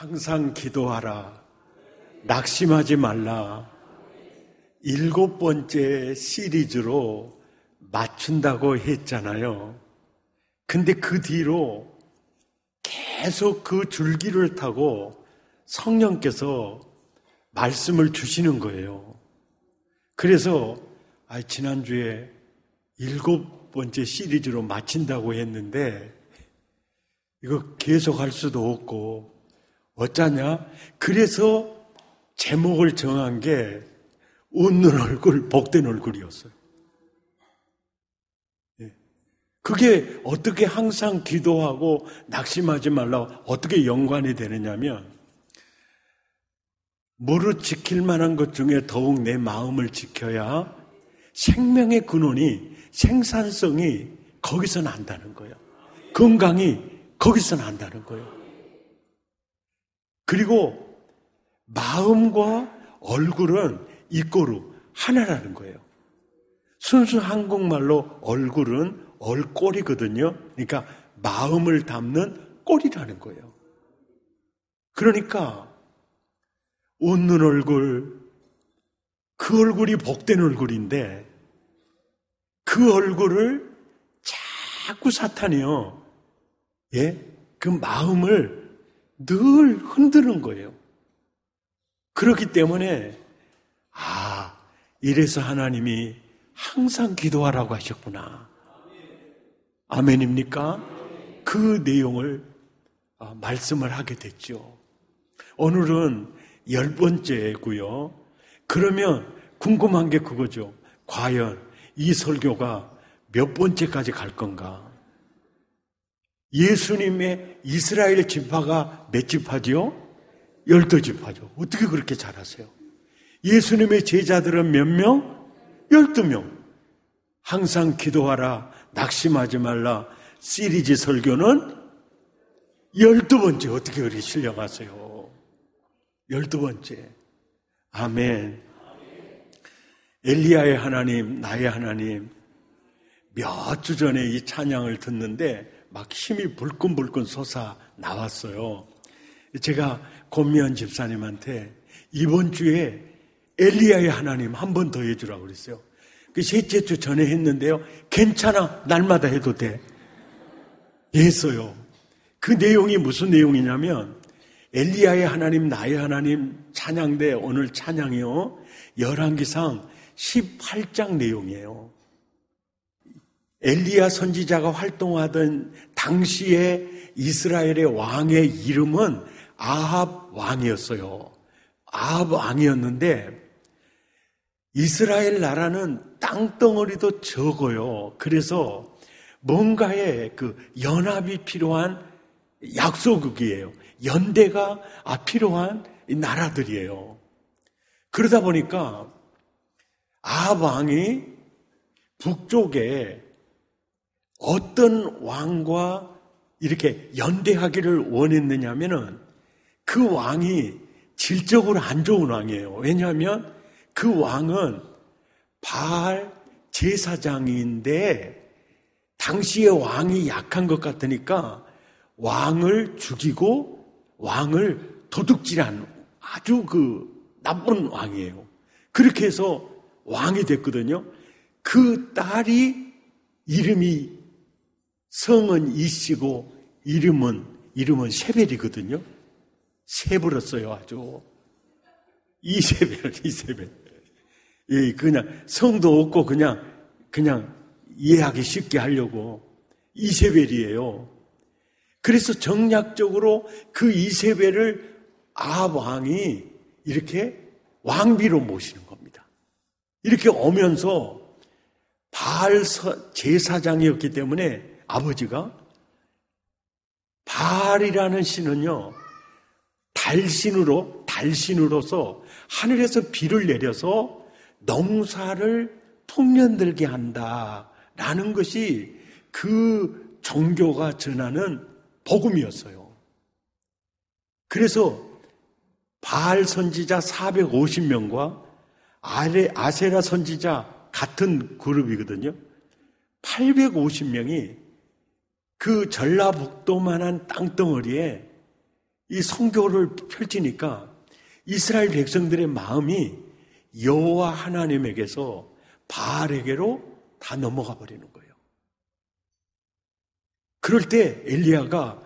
항상 기도하라. 낙심하지 말라. 7번째 시리즈로 맞춘다고 했잖아요. 근데 그 뒤로 계속 그 줄기를 타고 성령께서 말씀을 주시는 거예요. 그래서 지난주에 7번째 시리즈로 마친다고 했는데 이거 계속 할 수도 없고 어쩌냐? 그래서 제목을 정한 게 웃는 얼굴, 복된 얼굴이었어요. 그게 어떻게 항상 기도하고 낙심하지 말라고 어떻게 연관이 되느냐면 무릇 지킬 만한 것 중에 더욱 내 마음을 지켜야 생명의 근원이 생산성이 거기서 난다는 거예요. 건강이 거기서 난다는 거예요. 그리고 마음과 얼굴은 이꼬르 하나라는 거예요. 순수 한국말로 얼굴은 얼꼬리거든요. 그러니까 마음을 담는 꼬리라는 거예요. 그러니까 웃는 얼굴, 그 얼굴이 복된 얼굴인데 그 얼굴을 자꾸 사탄이요. 그 마음을 늘 흔드는 거예요. 그렇기 때문에 이래서 하나님이 항상 기도하라고 하셨구나. 아멘입니까? 그 내용을 말씀을 하게 됐죠. 오늘은 10번째고요. 그러면 궁금한 게 그거죠. 과연 이 설교가 몇 번째까지 갈 건가? 예수님의 이스라엘 지파가 몇 지파죠? 12지파죠. 어떻게 그렇게 잘하세요? 예수님의 제자들은 몇 명? 12명. 항상 기도하라, 낙심하지 말라. 시리즈 설교는 12번째. 어떻게 그렇게 신령하세요? 12번째. 아멘. 엘리야의 하나님, 나의 하나님. 몇 주 전에 이 찬양을 듣는데 막 힘이 불끈불끈 솟아 나왔어요. 제가 권미연 집사님한테 이번 주에 엘리야의 하나님 한 번 더 해주라고 그랬어요. 그 셋째 주 전에 했는데요. 괜찮아. 날마다 해도 돼. 했어요. 그 내용이 무슨 내용이냐면 엘리야의 하나님, 나의 하나님 찬양대 오늘 찬양이요. 열왕기상 18장 내용이에요. 엘리야 선지자가 활동하던 당시에 이스라엘의 왕의 이름은 아합 왕이었어요. 아합 왕이었는데 이스라엘 나라는 땅덩어리도 적어요. 그래서 뭔가의 그 연합이 필요한 약소국이에요. 연대가 필요한 나라들이에요. 그러다 보니까 아합 왕이 북쪽에 어떤 왕과 이렇게 연대하기를 원했느냐면은 그 왕이 질적으로 안 좋은 왕이에요. 왜냐하면 그 왕은 바알 제사장인데 당시에 왕이 약한 것 같으니까 왕을 죽이고 왕을 도둑질한 아주 그 나쁜 왕이에요. 그렇게 해서 왕이 됐거든요. 그 딸이 이름이 성은 이씨고 이름은 셰벨이거든요. 세불었어요, 아주. 이세벨. 예, 그냥 성도 없고 그냥 이해하기 쉽게 하려고 이세벨이에요. 그래서 정략적으로 그 이세벨을 아합 왕이 이렇게 왕비로 모시는 겁니다. 이렇게 오면서 바알 제사장이었기 때문에 아버지가 바알이라는 신은요, 달신으로서 하늘에서 비를 내려서 농사를 풍년들게 한다라는 것이 그 종교가 전하는 복음이었어요. 그래서 바알 선지자 450명과 아세라 선지자 같은 그룹이거든요. 850명이 그 전라북도만한 땅덩어리에 이 성경을 펼치니까 이스라엘 백성들의 마음이 여호와 하나님에게서 바알에게로 다 넘어가 버리는 거예요. 그럴 때 엘리야가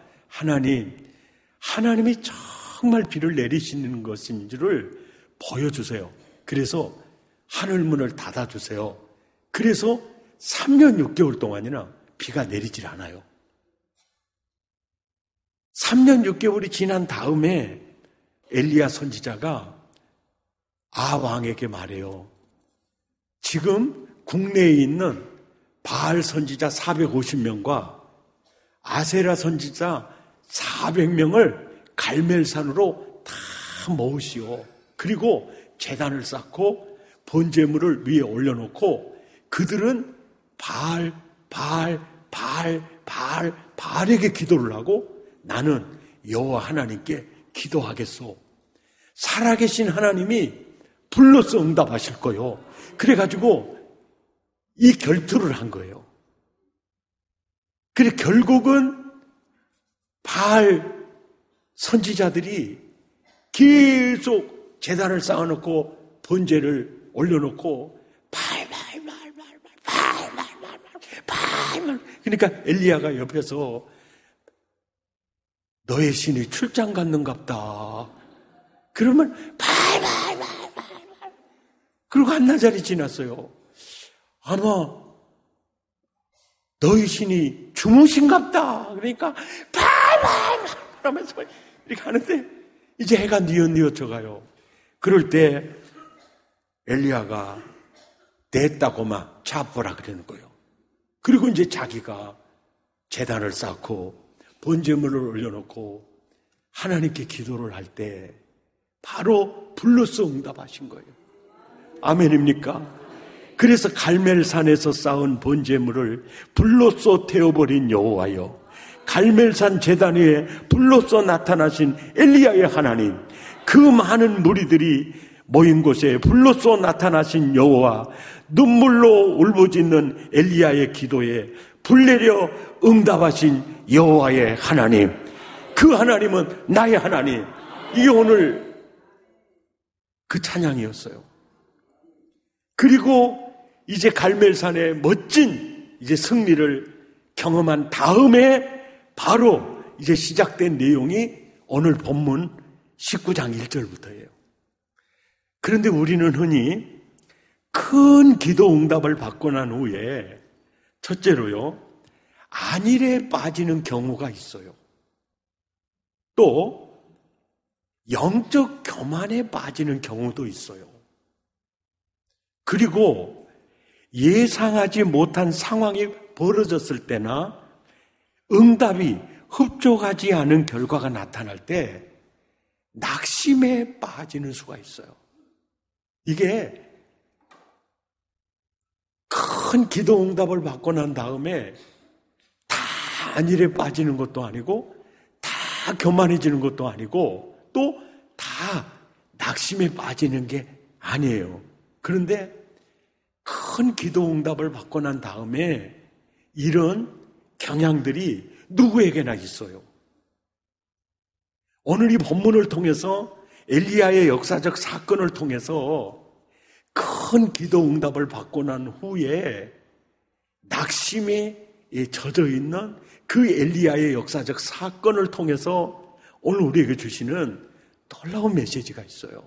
하나님이 정말 비를 내리시는 것인지를 보여주세요. 그래서 하늘문을 닫아주세요. 그래서 3년 6개월 동안이나 비가 내리질 않아요. 3년 6개월이 지난 다음에 엘리야 선지자가 왕에게 말해요. 지금 국내에 있는 바알 선지자 450명과 아세라 선지자 400명을 갈멜산으로 다 모으시오. 그리고 제단을 쌓고 번제물을 위에 올려놓고 그들은 바알에게 기도를 하고 나는 여호와 하나님께 기도하겠소. 살아계신 하나님이 불러서 응답하실 거요. 그래가지고 이 결투를 한 거예요. 그래 결국은 바알 선지자들이 계속 제단을 쌓아놓고 번제를 올려놓고 그러니까 엘리야가 옆에서 너의 신이 출장 갔는갑다. 그러면 그리고 한나절이 지났어요. 아마 너희 신이 주무신갑다. 그러니까 하면서 이렇게 하는데 이제 해가 뉘어져가요. 그럴 때 엘리야가 됐다고 막 잡으라 그러는 거예요. 그리고 이제 자기가 제단을 쌓고 번제물을 올려놓고 하나님께 기도를 할 때 바로 불로써 응답하신 거예요. 아멘입니까? 그래서 갈멜산에서 쌓은 번제물을 불로써 태워버린 여호와여, 갈멜산 제단 위에 불로써 나타나신 엘리야의 하나님, 그 많은 무리들이 모인 곳에 불로써 나타나신 여호와, 눈물로 울부짖는 엘리야의 기도에 불 내려 응답하신 여호와의 하나님, 그 하나님은 나의 하나님. 이게 오늘 그 찬양이었어요. 그리고 이제 갈멜산의 멋진 이제 승리를 경험한 다음에 바로 이제 시작된 내용이 오늘 본문 19장 1절부터예요. 그런데 우리는 흔히 큰 기도 응답을 받고 난 후에 첫째로요, 안일에 빠지는 경우가 있어요. 또 영적 교만에 빠지는 경우도 있어요. 그리고 예상하지 못한 상황이 벌어졌을 때나 응답이 흡족하지 않은 결과가 나타날 때 낙심에 빠지는 수가 있어요. 이게 큰 기도 응답을 받고 난 다음에 다 안일에 빠지는 것도 아니고 다 교만해지는 것도 아니고 또 다 낙심에 빠지는 게 아니에요. 그런데 큰 기도 응답을 받고 난 다음에 이런 경향들이 누구에게나 있어요. 오늘 이 본문을 통해서 엘리야의 역사적 사건을 통해서 큰 기도 응답을 받고 난 후에 낙심에 젖어 있는 그 엘리야의 역사적 사건을 통해서 오늘 우리에게 주시는 놀라운 메시지가 있어요.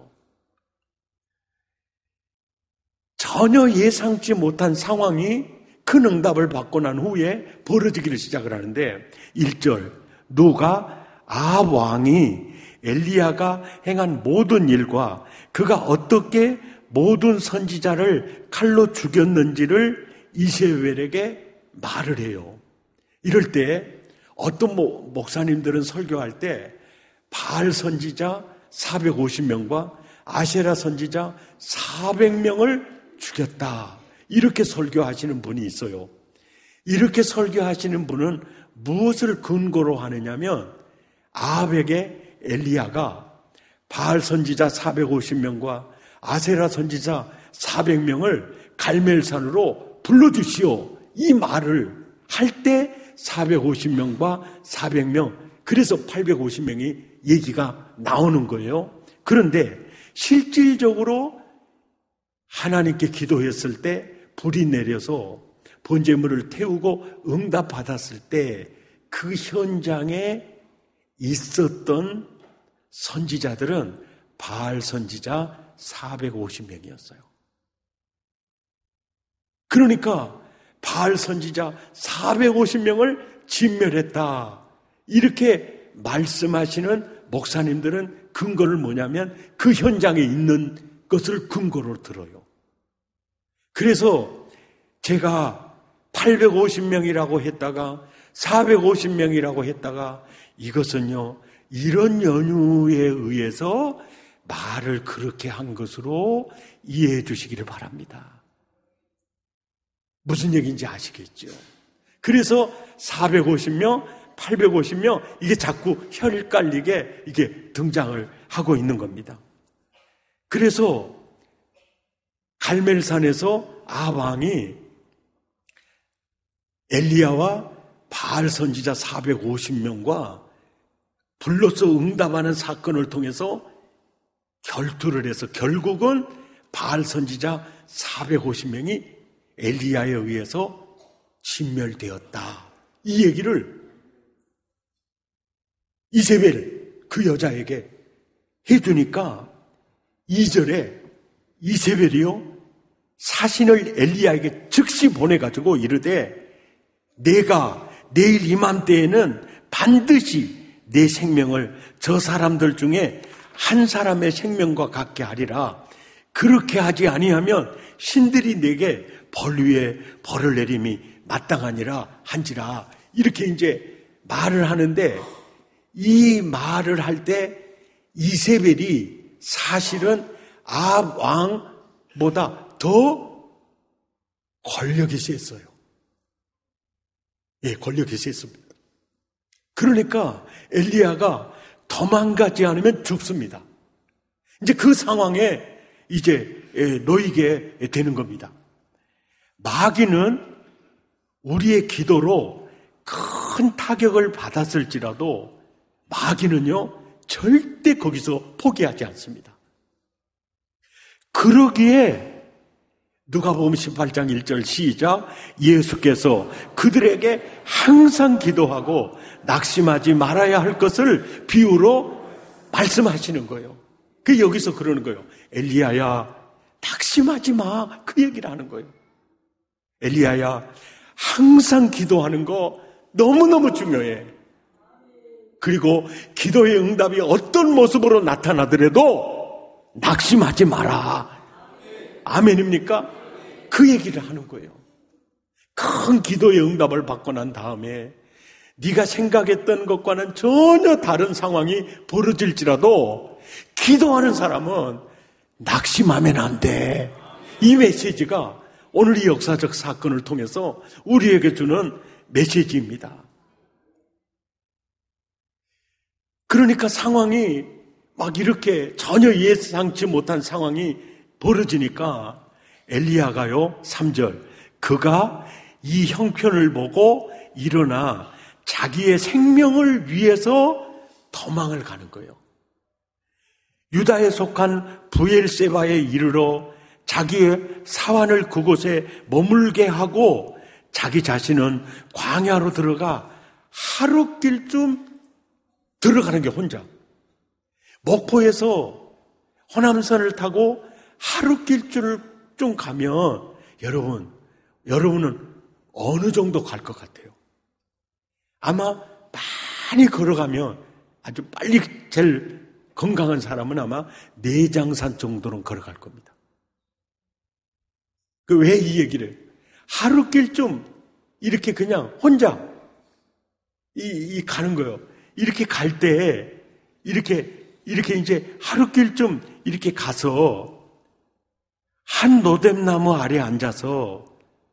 전혀 예상치 못한 상황이 큰 응답을 받고 난 후에 벌어지기를 시작을 하는데 1절, 누가 아합 왕이 엘리야가 행한 모든 일과 그가 어떻게 모든 선지자를 칼로 죽였는지를 이세벨에게 말을 해요. 이럴 때 어떤 목사님들은 설교할 때 바알 선지자 450명과 아세라 선지자 400명을 죽였다, 이렇게 설교하시는 분이 있어요. 이렇게 설교하시는 분은 무엇을 근거로 하느냐면 아합에게 엘리야가 바알 선지자 450명과 아세라 선지자 400명을 갈멜산으로 불러주시오, 이 말을 할 때 450명과 400명, 그래서 850명이 얘기가 나오는 거예요. 그런데 실질적으로 하나님께 기도했을 때 불이 내려서 번제물을 태우고 응답받았을 때 그 현장에 있었던 선지자들은 바알 선지자 450명이었어요. 그러니까 바알 선지자 450명을 진멸했다. 이렇게 말씀하시는 목사님들은 근거를 뭐냐면 그 현장에 있는 것을 근거로 들어요. 그래서 제가 850명이라고 했다가 450명이라고 했다가 이것은요, 이런 연유에 의해서 말을 그렇게 한 것으로 이해해 주시기를 바랍니다. 무슨 얘기인지 아시겠죠? 그래서 450명, 850명 이게 자꾸 헷갈리게 이게 등장을 하고 있는 겁니다. 그래서 갈멜산에서 아방이 엘리야와 바알 선지자 450명과 불로서 응답하는 사건을 통해서 결투를 해서 결국은 바알 선지자 450명이 엘리야에 의해서 진멸되었다. 이 얘기를 이세벨 그 여자에게 해주니까 2절에 이세벨이요 사신을 엘리야에게 즉시 보내가지고 이르되 내가 내일 이맘때에는 반드시 내 생명을 저 사람들 중에 한 사람의 생명과 같게 하리라. 그렇게 하지 아니하면 신들이 내게 벌 위에 벌을 내림이 마땅하니라 한지라. 이렇게 이제 말을 하는데 이 말을 할 때 이세벨이 사실은 아합 왕보다 더 권력이 셌어요. 예, 권력이 셌습니다. 그러니까 엘리야가 도망가지 않으면 죽습니다. 이제 그 상황에 이제 놓이게 되는 겁니다. 마귀는 우리의 기도로 큰 타격을 받았을지라도 마귀는요 절대 거기서 포기하지 않습니다. 그러기에 누가복음 18장 1절 시작. 예수께서 그들에게 항상 기도하고 낙심하지 말아야 할 것을 비유로 말씀하시는 거예요. 그 여기서 그러는 거예요. 엘리야야 낙심하지 마. 그 얘기를 하는 거예요. 엘리야야 항상 기도하는 거 너무너무 중요해. 그리고 기도의 응답이 어떤 모습으로 나타나더라도 낙심하지 마라. 아멘입니까? 그 얘기를 하는 거예요. 큰 기도의 응답을 받고 난 다음에 네가 생각했던 것과는 전혀 다른 상황이 벌어질지라도 기도하는 사람은 낙심하면 안 돼. 이 메시지가 오늘 이 역사적 사건을 통해서 우리에게 주는 메시지입니다. 그러니까 상황이 막 이렇게 전혀 예상치 못한 상황이 벌어지니까 엘리야가요 3절 그가 이 형편을 보고 일어나 자기의 생명을 위해서 도망을 가는 거예요. 유다에 속한 브엘세바에 이르러 자기의 사환을 그곳에 머물게 하고 자기 자신은 광야로 들어가 하룻길쯤 들어가는 게 혼자. 목포에서 호남선을 타고 하룻길쯤 가면 여러분은 어느 정도 갈 것 같아요? 아마 많이 걸어가면 아주 빨리 제일 건강한 사람은 아마 내장산 정도는 걸어갈 겁니다. 그 왜 이 얘기를 해요? 하룻길쯤 이렇게 그냥 혼자 이 가는 거예요. 이렇게 갈 때 이렇게 이제 하룻길쯤 이렇게 가서 한 노뎀나무 아래 앉아서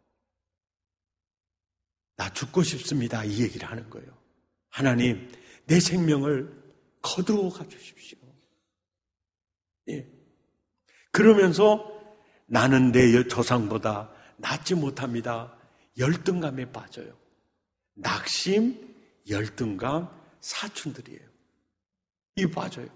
나 죽고 싶습니다. 이 얘기를 하는 거예요. 하나님, 내 생명을 거두어 가주십시오. 예. 그러면서 나는 내 조상보다 낫지 못합니다. 열등감에 빠져요. 낙심, 열등감, 사춘들이에요. 이 빠져요.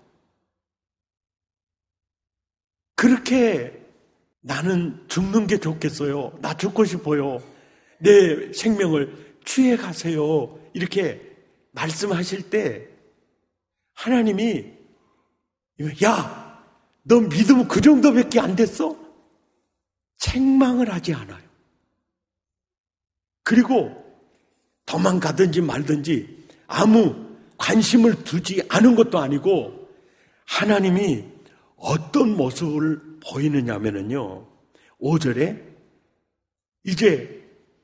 그렇게 나는 죽는 게 좋겠어요. 나 죽고 싶어요. 내 생명을 취해 가세요. 이렇게 말씀하실 때 하나님이 야, 너 믿음 그 정도밖에 안 됐어? 책망을 하지 않아요. 그리고 도망가든지 말든지 아무 관심을 두지 않은 것도 아니고 하나님이 어떤 모습을 보이느냐면요. 5절에 이제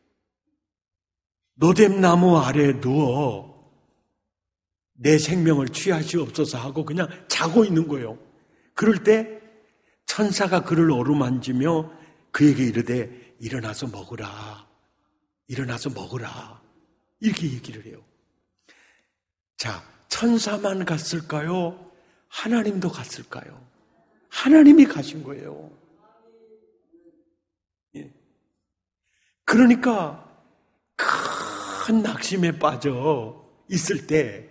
노뎀나무 아래에 누워 내 생명을 취하시옵소서 하고 그냥 자고 있는 거예요. 그럴 때 천사가 그를 어루만지며 그에게 이르되 일어나서 먹으라. 일어나서 먹으라. 이렇게 얘기를 해요. 자, 천사만 갔을까요? 하나님도 갔을까요? 하나님이 가신 거예요. 예. 그러니까 큰 낙심에 빠져 있을 때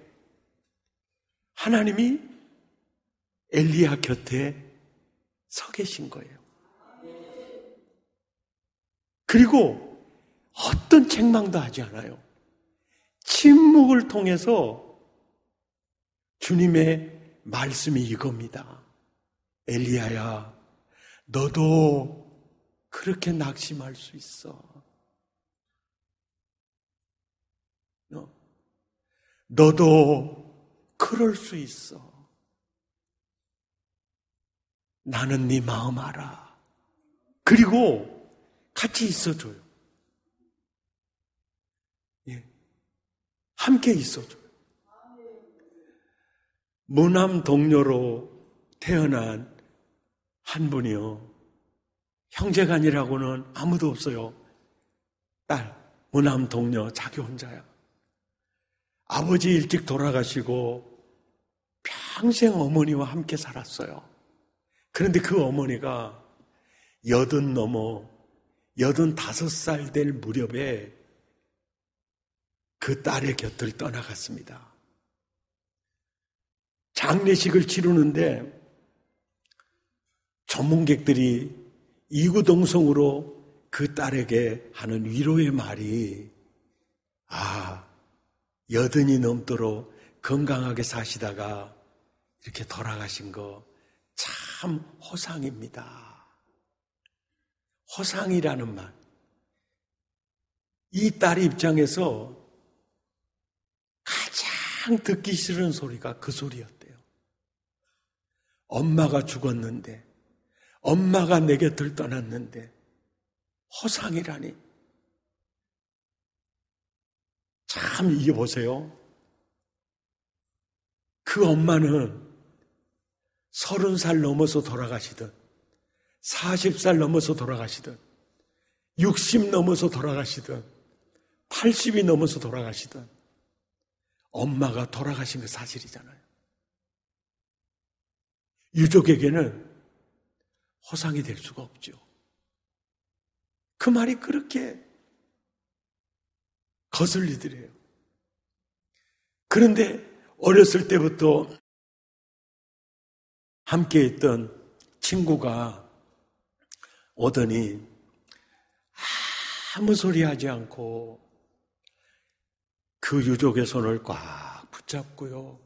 하나님이 엘리야 곁에 서 계신 거예요. 그리고 어떤 책망도 하지 않아요. 침묵을 통해서 주님의 말씀이 이겁니다. 엘리야야, 너도 그렇게 낙심할 수 있어. 너도 그럴 수 있어. 나는 네 마음 알아. 그리고 같이 있어줘요. 예. 함께 있어줘요. 무남 동료로 태어난 한 분이요. 형제간이라고는 아무도 없어요. 딸, 무남 동료, 자기 혼자야. 아버지 일찍 돌아가시고 평생 어머니와 함께 살았어요. 그런데 그 어머니가 85살 될 무렵에 그 딸의 곁을 떠나갔습니다. 장례식을 치르는데 전문객들이 이구동성으로 그 딸에게 하는 위로의 말이 80이 넘도록 건강하게 사시다가 이렇게 돌아가신 거 참 호상입니다. 호상이라는 말. 이 딸 입장에서 가장 듣기 싫은 소리가 그 소리였대요. 엄마가 죽었는데, 엄마가 내 곁을 떠났는데, 호상이라니. 참 이게 보세요. 그 엄마는 30살 넘어서 돌아가시든 40살 넘어서 돌아가시든 60 넘어서 돌아가시든 80이 넘어서 돌아가시든 엄마가 돌아가신 게 사실이잖아요. 유족에게는 호상이 될 수가 없죠. 그 말이 그렇게 거슬리더래요. 그런데 어렸을 때부터 함께 있던 친구가 오더니 아무 소리 하지 않고 그 유족의 손을 꽉 붙잡고요.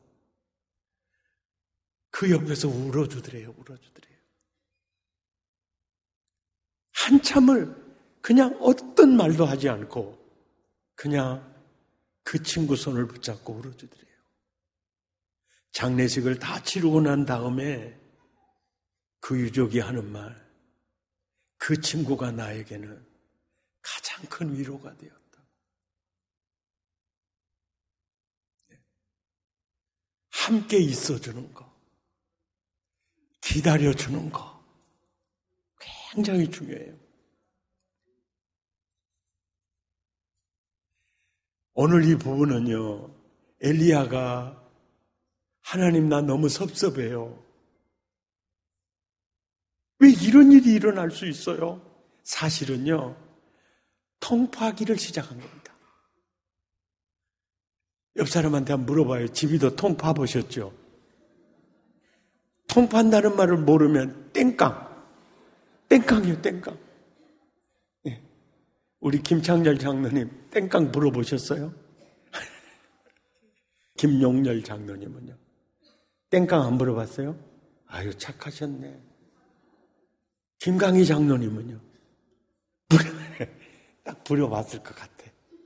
그 옆에서 울어주더래요. 한참을 그냥 어떤 말도 하지 않고 그냥 그 친구 손을 붙잡고 울어주더래요. 장례식을 다 치르고 난 다음에 그 유족이 하는 말, 그 친구가 나에게는 가장 큰 위로가 되었다. 함께 있어주는 거, 기다려주는 거 굉장히 중요해요. 오늘 이 부분은요, 엘리야가 하나님 나 너무 섭섭해요. 왜 이런 일이 일어날 수 있어요? 사실은요, 통파하기를 시작한 겁니다. 옆 사람한테 한번 물어봐요. 집이도 통파 보셨죠? 통판다는 말을 모르면 땡깡이에요, 땡깡. 예. 우리 김창렬 장로님 땡깡 물어보셨어요? 김용렬 장로님은요? 땡깡 안 물어봤어요? 아유, 착하셨네. 김강희 장로님은요? 딱 부려봤을 것 같아.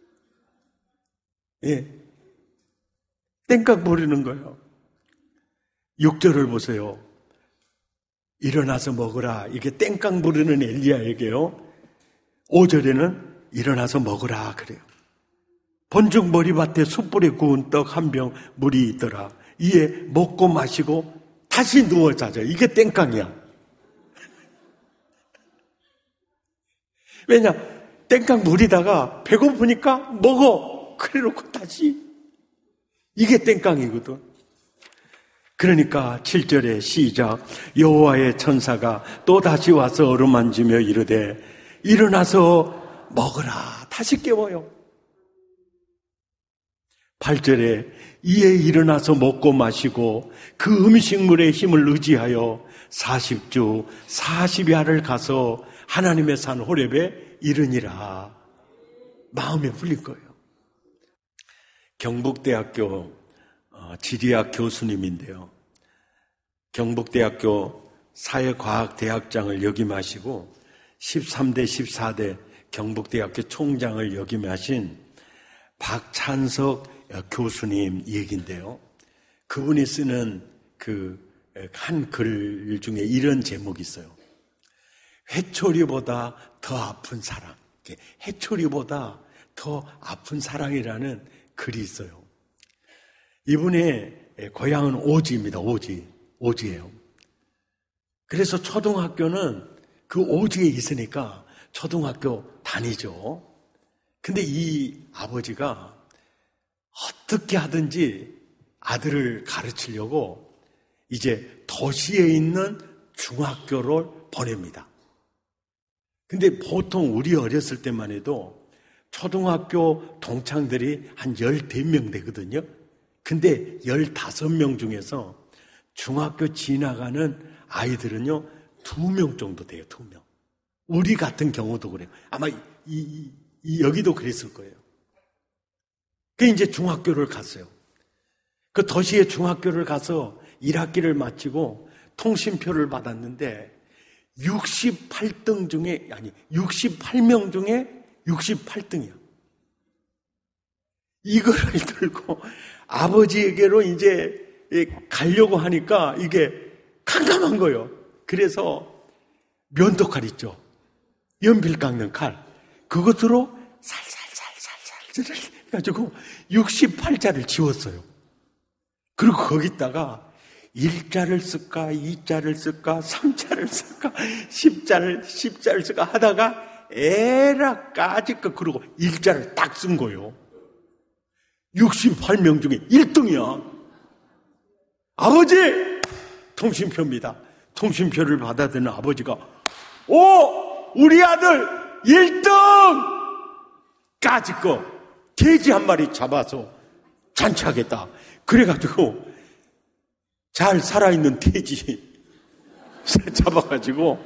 예. 땡깡 부리는 거예요. 6절을 보세요. 일어나서 먹으라. 이게 땡깡 부르는 엘리야에게요. 5절에는 일어나서 먹으라 그래요. 본즉 머리밭에 숯불에 구운 떡 한 병 물이 있더라. 이에 먹고 마시고 다시 누워 자자. 이게 땡깡이야. 왜냐? 땡깡 물이다가 배고프니까 먹어. 그래놓고 다시. 이게 땡깡이거든. 그러니까 7절에 시작. 여호와의 천사가 또 다시 와서 어루만지며 이르되 일어나서 먹으라. 다시 깨워요. 8절에 이에 일어나서 먹고 마시고 그 음식물의 힘을 의지하여 40주 40야를 가서 하나님의 산 호렙에 이르니라. 마음에 풀린 거예요. 경북대학교 지리학 교수님인데요. 경북대학교 사회과학대학장을 역임하시고 13대 14대 경북대학교 총장을 역임하신 박찬석 교수님 얘기인데요. 그분이 쓰는 한 글 중에 이런 제목이 있어요. 회초리보다 더 아픈 사랑. 회초리보다 더 아픈 사랑이라는 글이 있어요. 이분의 고향은 오지입니다. 오지예요. 그래서 초등학교는 그 오지에 있으니까 초등학교 다니죠. 근데 이 아버지가 어떻게 하든지 아들을 가르치려고 이제 도시에 있는 중학교를 보냅니다. 근데 보통 우리 어렸을 때만 해도 초등학교 동창들이 한 14명 되거든요. 근데 15명 중에서 중학교 지나가는 아이들은요 2명 정도 돼요. 2명. 우리 같은 경우도 그래요. 아마 여기도 그랬을 거예요. 그 이제 중학교를 갔어요. 그 도시의 중학교를 가서 1학기를 마치고 통신표를 받았는데 68명 중에 68등이야. 이거를 들고 아버지에게로 이제 가려고 하니까 이게 캄캄한 거예요. 그래서 면도칼 있죠. 연필 깎는 칼. 그것으로 살살 해가지고 68자를 지웠어요. 그리고 거기다가 1자를 쓸까, 2자를 쓸까, 3자를 쓸까, 10자를 쓸까 하다가 에라 까짓거 그러고 1자를 딱 쓴 거예요. 68명 중에 1등이야. 아버지! 통신표입니다. 통신표를 받아드는 아버지가 우리 아들 1등! 까짓거 돼지 한 마리 잡아서 잔치하겠다. 그래가지고 잘 살아있는 돼지 잡아가지고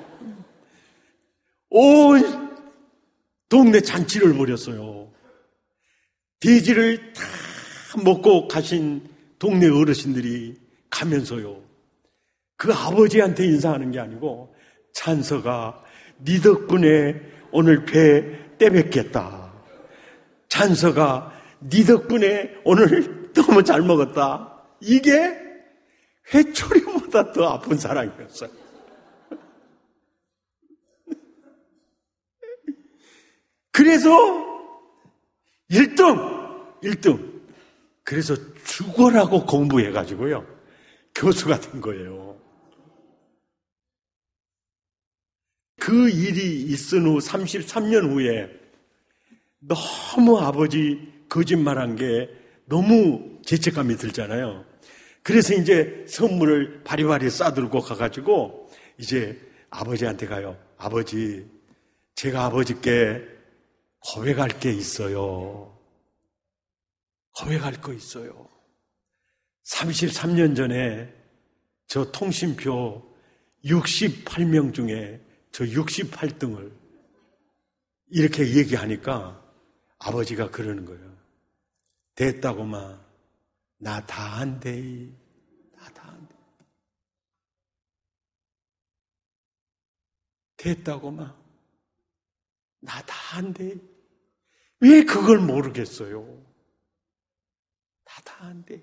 온 동네 잔치를 벌였어요. 돼지를 다 먹고 가신 동네 어르신들이 가면서요. 그 아버지한테 인사하는 게 아니고 찬서가 네 덕분에 오늘 배 떼먹겠다. 찬서가 네 덕분에 오늘 너무 잘 먹었다. 이게 회초리보다 더 아픈 사랑이었어요. 그래서 1등. 그래서 죽어라고 공부해가지고요. 교수가 된 거예요. 그 일이 있은 후 33년 후에 너무 아버지 거짓말한 게 너무 죄책감이 들잖아요. 그래서 이제 선물을 바리바리 싸들고 가가지고 이제 아버지한테 가요. 아버지, 제가 아버지께 고백할 게 있어요. 고백할 거 있어요. 33년 전에 저 통신표 68명 중에 저 68등을 이렇게 얘기하니까 아버지가 그러는 거예요. 됐다고마. 나 다 한대. 나 다 한대. 됐다고마. 나 다 한대. 왜 그걸 모르겠어요? 나 다 한대.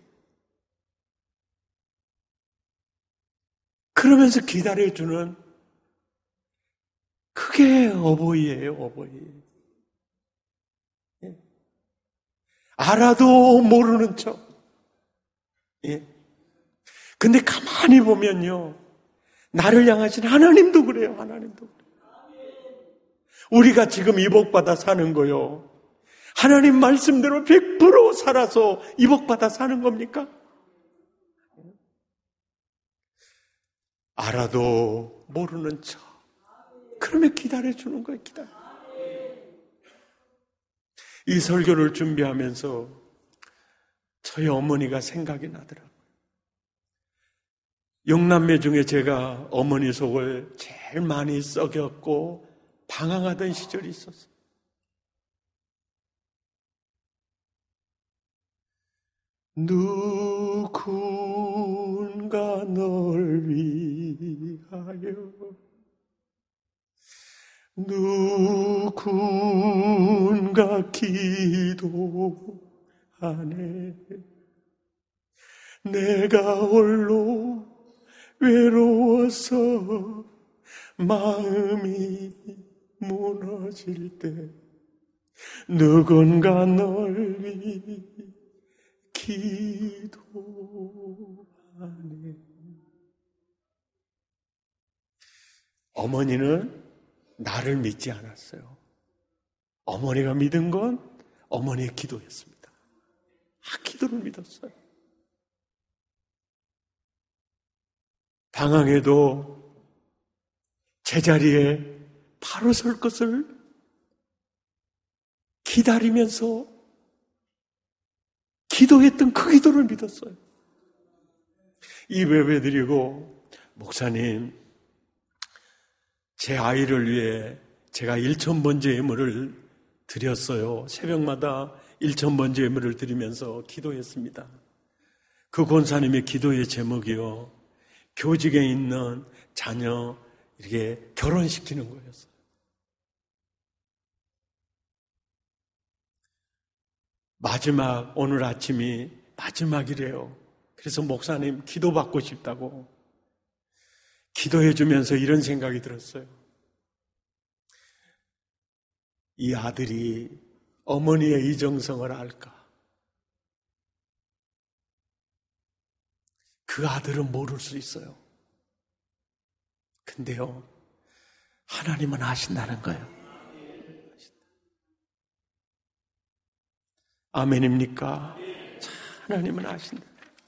그러면서 기다려주는 그게 어버이예요, 어버이. 예. 알아도 모르는 척. 예. 근데 가만히 보면요, 나를 향하신 하나님도 그래요, 하나님도. 우리가 지금 이복받아 사는 거요, 하나님 말씀대로 100% 살아서 이복받아 사는 겁니까? 알아도 모르는 척. 그러면 기다려주는 거예요, 기다려. 이 설교를 준비하면서 저희 어머니가 생각이 나더라고요. 6남매 중에 제가 어머니 속을 제일 많이 썩였고 방황하던 시절이 있었어요. 누군가 널 위하여, 누군가 기도하네. 내가 홀로 외로워서 마음이 무너질 때 누군가 널 위해 기도하네. 어머니는 나를 믿지 않았어요. 어머니가 믿은 건 어머니의 기도였습니다. 기도를 믿었어요. 방황에도 제자리에 바로 설 것을 기다리면서 기도했던 그 기도를 믿었어요. 이 예배드리고, 목사님, 제 아이를 위해 제가 1,000번째 예물을 드렸어요. 새벽마다 1,000번째 예물을 드리면서 기도했습니다. 그 권사님의 기도의 제목이요, 교직에 있는 자녀 이렇게 결혼시키는 거였어요. 마지막, 오늘 아침이 마지막이래요. 그래서 목사님 기도받고 싶다고 기도해 주면서 이런 생각이 들었어요. 이 아들이 어머니의 이정성을 알까? 그 아들은 모를 수 있어요. 근데요, 하나님은 아신다는 거예요. 아멘입니까? 하나님은 아신다.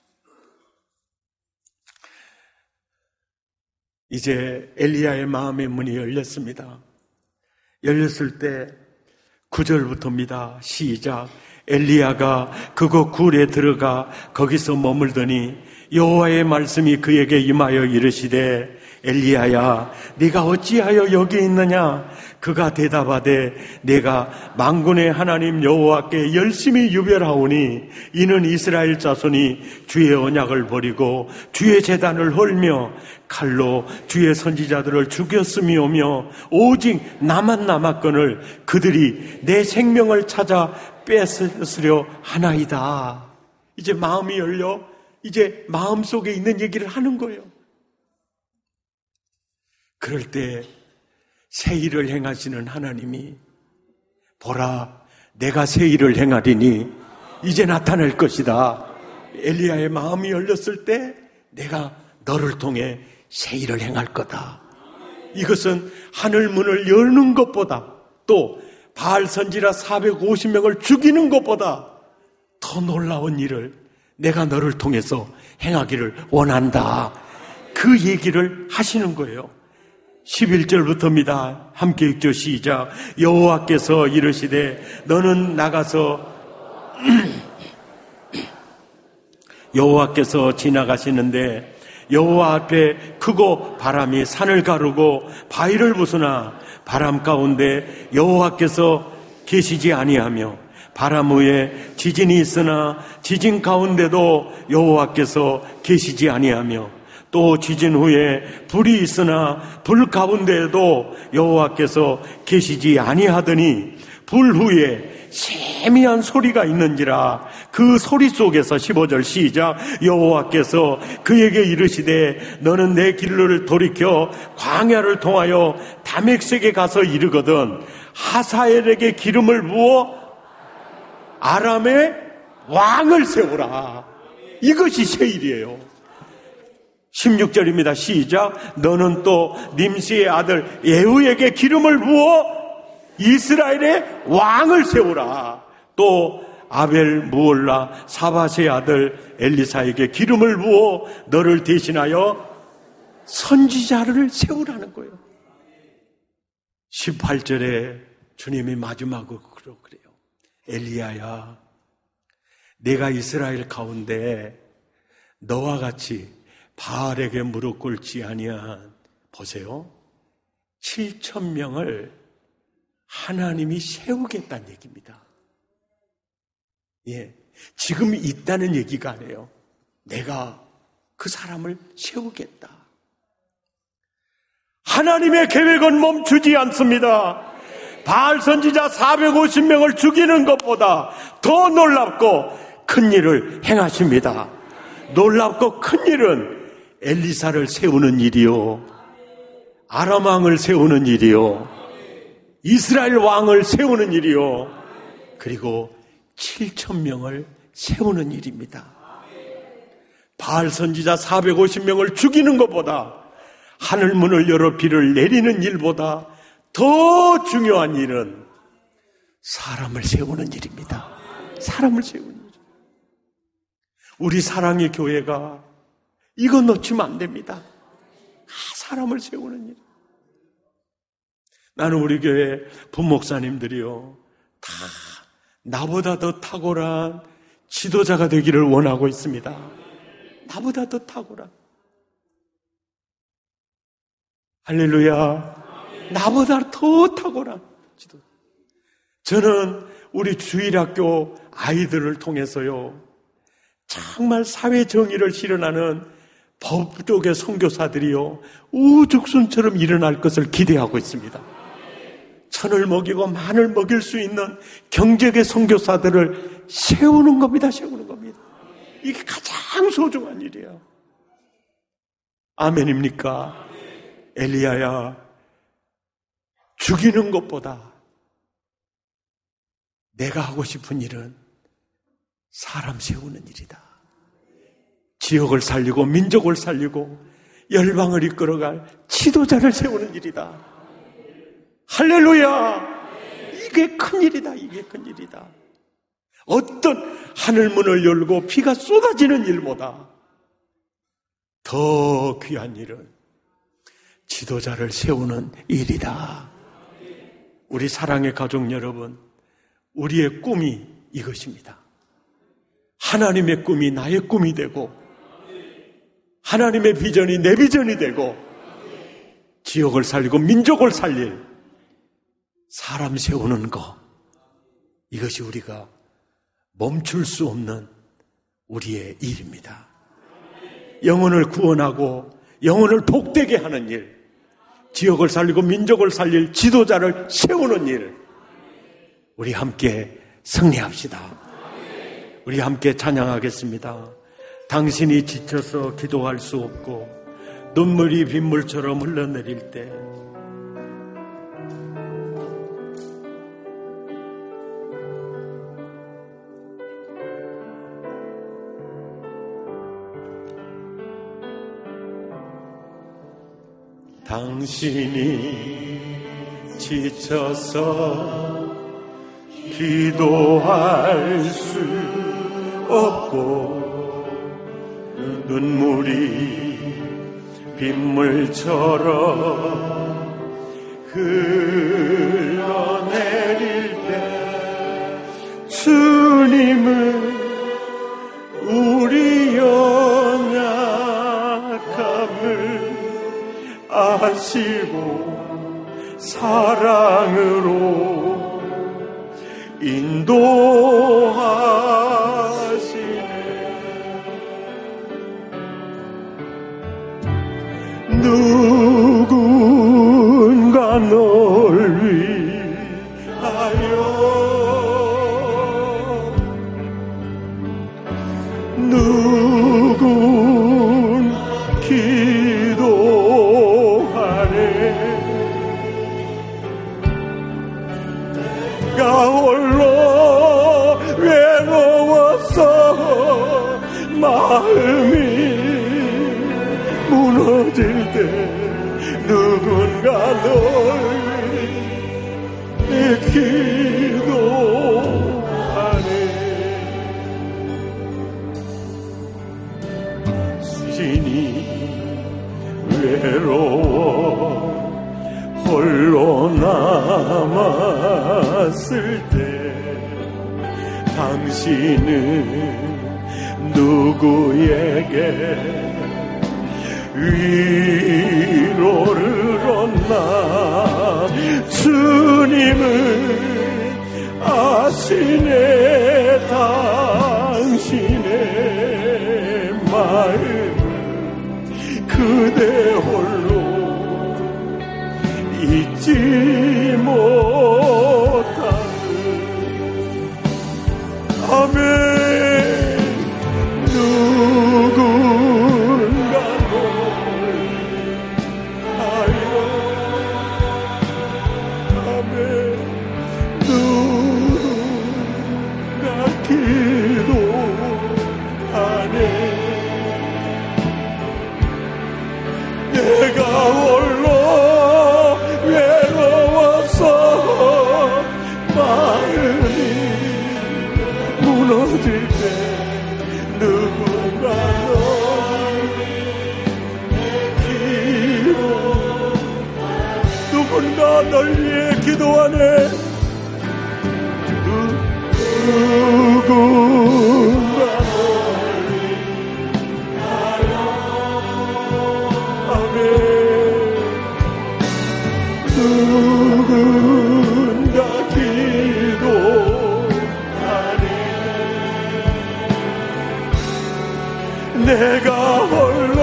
이제 엘리야의 마음의 문이 열렸습니다. 열렸을 때 9절부터입니다. 시작. 엘리야가 그곳 굴에 들어가 거기서 머물더니 여호와의 말씀이 그에게 임하여 이르시되, 엘리야야, 네가 어찌하여 여기 있느냐? 그가 대답하되, 내가 만군의 하나님 여호와께 열심히 유별하오니 이는 이스라엘 자손이 주의 언약을 버리고 주의 제단을 헐며 칼로 주의 선지자들을 죽였음이오며 오직 나만 남았거늘 그들이 내 생명을 찾아 뺏으려 하나이다. 이제 마음이 열려 이제 마음속에 있는 얘기를 하는 거예요. 그럴 때 새 일을 행하시는 하나님이, 보라, 내가 새 일을 행하리니 이제 나타날 것이다. 엘리야의 마음이 열렸을 때 내가 너를 통해 새 일을 행할 거다. 이것은 하늘 문을 여는 것보다, 또 바알 선지자 450명을 죽이는 것보다 더 놀라운 일을 내가 너를 통해서 행하기를 원한다. 그 얘기를 하시는 거예요. 11절부터입니다. 함께 읽죠. 시작. 여호와께서 이르시되 너는 나가서 여호와께서 지나가시는데 여호와 앞에 크고 바람이 산을 가르고 바위를 부수나 바람 가운데 여호와께서 계시지 아니하며 바람 위에 지진이 있으나 지진 가운데도 여호와께서 계시지 아니하며 또 지진 후에 불이 있으나 불 가운데에도 여호와께서 계시지 아니하더니 불 후에 세미한 소리가 있는지라 그 소리 속에서 15절 시작 여호와께서 그에게 이르시되 너는 내 길을 돌이켜 광야를 통하여 다메섹에 가서 이르거든 하사엘에게 기름을 부어 아람의 왕을 세우라. 이것이 세일이에요. 16절입니다. 시작 너는 또 님시의 아들 예후에게 기름을 부어 이스라엘의 왕을 세우라. 또 아벨 무올라 사밧의 아들 엘리사에게 기름을 부어 너를 대신하여 선지자를 세우라는 거예요. 18절에 주님이 마지막으로 그래요. 엘리야야, 내가 이스라엘 가운데 너와 같이 바알에게 무릎 꿇지 아니한, 보세요, 7,000명을 하나님이 세우겠다는 얘기입니다. 예, 지금 있다는 얘기가 아니에요. 내가 그 사람을 세우겠다. 하나님의 계획은 멈추지 않습니다. 바알 선지자 450명을 죽이는 것보다 더 놀랍고 큰 일을 행하십니다. 놀랍고 큰 일은 엘리사를 세우는 일이요, 아람 왕을 세우는 일이요, 이스라엘 왕을 세우는 일이요, 그리고 7,000명을 세우는 일입니다. 바알 선지자 450명을 죽이는 것보다, 하늘문을 열어 비를 내리는 일보다 더 중요한 일은 사람을 세우는 일입니다. 사람을 세우는 일. 우리 사랑의 교회가 이거 놓치면 안 됩니다. 사람을 세우는 일. 나는 우리 교회 부목사님들이요, 다 나보다 더 탁월한 지도자가 되기를 원하고 있습니다. 나보다 더 탁월한. 할렐루야. 나보다 더 탁월한 지도자. 저는 우리 주일학교 아이들을 통해서요, 정말 사회 정의를 실현하는 법조계 선교사들이요, 우죽순처럼 일어날 것을 기대하고 있습니다. 천을 먹이고 만을 먹일 수 있는 경제계 선교사들을 세우는 겁니다. 세우는 겁니다. 이게 가장 소중한 일이에요. 아멘입니까? 엘리야야, 죽이는 것보다 내가 하고 싶은 일은 사람 세우는 일이다. 지역을 살리고 민족을 살리고 열방을 이끌어갈 지도자를 세우는 일이다. 할렐루야! 이게 큰일이다. 이게 큰일이다. 어떤 하늘문을 열고 비가 쏟아지는 일보다 더 귀한 일은 지도자를 세우는 일이다. 우리 사랑의 가족 여러분, 우리의 꿈이 이것입니다. 하나님의 꿈이 나의 꿈이 되고, 하나님의 비전이 내 비전이 되고, 지역을 살리고 민족을 살릴 사람 세우는 것, 이것이 우리가 멈출 수 없는 우리의 일입니다. 영혼을 구원하고 영혼을 복되게 하는 일, 지역을 살리고 민족을 살릴 지도자를 세우는 일, 우리 함께 승리합시다. 우리 함께 찬양하겠습니다. 당신이 지쳐서 기도할 수 없고 눈물이 빗물처럼 흘러내릴 때, 당신이 지쳐서 기도할 수 없고 눈물이 빗물처럼 흘러내릴 때, 주님은 우리 연약한 인도하시네. 누군가 널 위하여 누군 기도하네. 내가 홀로 외로워서 마음이 무너질 때 누군가 널 기도하네. 수진이 외로워 홀로 남았을 때 당신은 누구에게 위로를 얻나. 주님은 아시네. 당신의 마음을 그대 홀로 잊지 못하는. 아멘. 누군가 널 하여. 아멘. 누군가 기도하네. 내가 홀로 외로워서 마음이 무너질 때 누군가 널 기도. 누군가 널 위해 기도하네. 누군가 널 위하여. 아멘. 누군가 기도하네. 내가 홀로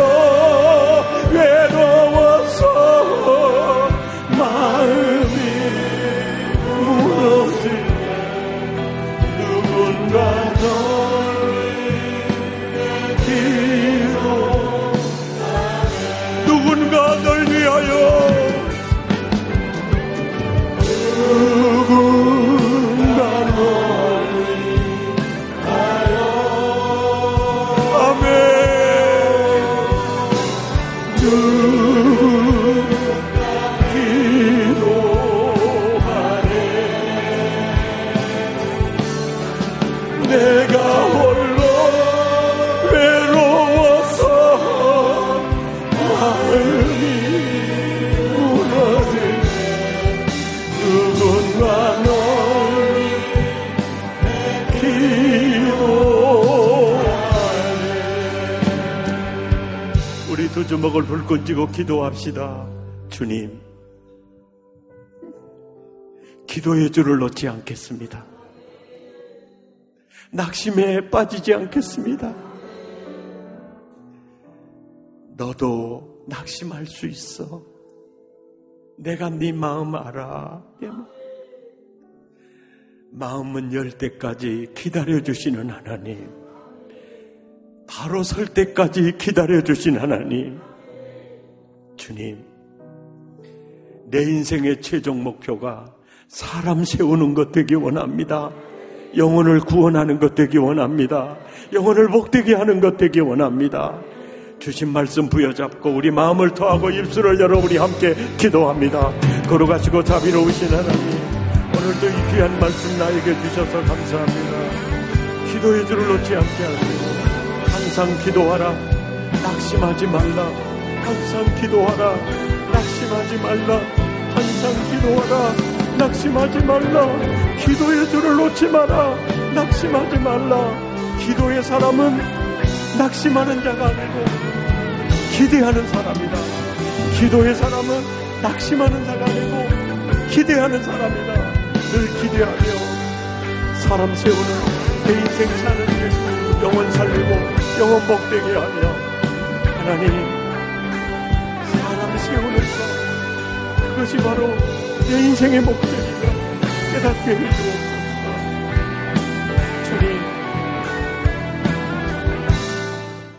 외로워서 마음이 무너질 때 누군가 널 기도하네. 누군가 널 위하여. 누군가 널 위하여. 아멘. 누군가 기도하네. 내가 홀로 외로워서 마음이 무너질 때 누군가 널 기도하네. 우리 두 주먹을 불끈 쥐고 기도합시다. 주님, 기도의 줄을 놓지 않겠습니다. 낙심에 빠지지 않겠습니다. 너도 낙심할 수 있어. 내가 네 마음 알아. 마음은 열 때까지 기다려주시는 하나님, 바로 설 때까지 기다려주신 하나님. 주님, 내 인생의 최종 목표가 사람 세우는 것 되기 원합니다. 영혼을 구원하는 것 되기 원합니다. 영혼을 복되게 하는 것 되기 원합니다. 주신 말씀 부여잡고 우리 마음을 토하고 입술을 열어 우리 함께 기도합니다. 걸어가시고 자비로우신 하나님, 오늘도 이 귀한 말씀 나에게 주셔서 감사합니다. 기도의 줄을 놓지 않게 하시고 항상 기도하라, 낙심하지 말라. 항상 기도하라, 낙심하지 말라. 항상 기도하라, 낙심하지 말라. 기도의 줄을 놓지 마라, 낙심하지 말라. 기도의 사람은 낙심하는 자가 아니고 기대하는 사람이다. 기도의 사람은 낙심하는 자가 아니고 기대하는 사람이다. 늘 기대하며 사람 세우는 내 인생 사는 데 영원 살리고 영원 복되게 하며 하나님 사람 세우는 것 그것이 바로 내 인생의 목적이다 깨닫게 해주옵소서. 주님